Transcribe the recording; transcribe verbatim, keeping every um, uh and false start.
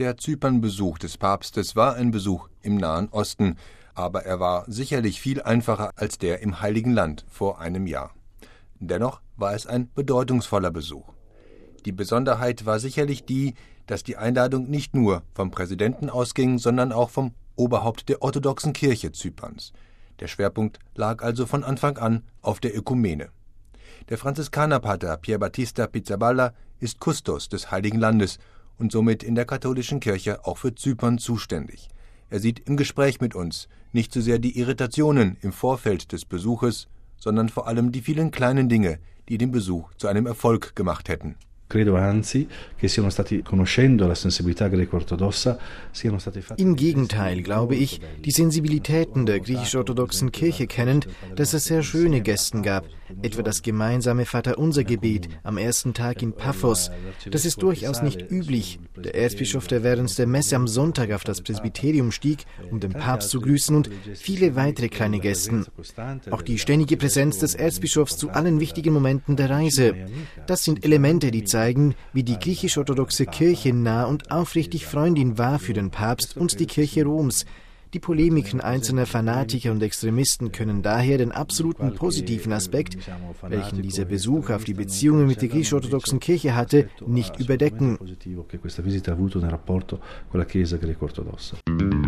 Der Zypernbesuch des Papstes war ein Besuch im Nahen Osten, aber er war sicherlich viel einfacher als der im Heiligen Land vor einem Jahr. Dennoch war es ein bedeutungsvoller Besuch. Die Besonderheit war sicherlich die, dass die Einladung nicht nur vom Präsidenten ausging, sondern auch vom Oberhaupt der orthodoxen Kirche Zyperns. Der Schwerpunkt lag also von Anfang an auf der Ökumene. Der Franziskanerpater Pier Battista Pizzaballa ist Kustos des Heiligen Landes und somit in der katholischen Kirche auch für Zypern zuständig. Er sieht im Gespräch mit uns nicht so sehr die Irritationen im Vorfeld des Besuches, sondern vor allem die vielen kleinen Dinge, die den Besuch zu einem Erfolg gemacht hätten. Im Gegenteil glaube ich, die Sensibilitäten der griechisch-orthodoxen Kirche kennend, dass es sehr schöne Gesten gab, etwa das gemeinsame Vaterunser-Gebet am ersten Tag in Paphos. Das ist durchaus nicht üblich. Der Erzbischof, der während der Messe am Sonntag auf das Presbyterium stieg, um den Papst zu grüßen, und viele weitere kleine Gesten. Auch die ständige Präsenz des Erzbischofs zu allen wichtigen Momenten der Reise. Das sind Elemente, die zeigen, wie die griechisch-orthodoxe Kirche nah und aufrichtig Freundin war für den Papst und die Kirche Roms. Die Polemiken einzelner Fanatiker und Extremisten können daher den absoluten positiven Aspekt, welchen dieser Besuch auf die Beziehungen mit der griechisch-orthodoxen Kirche hatte, nicht überdecken.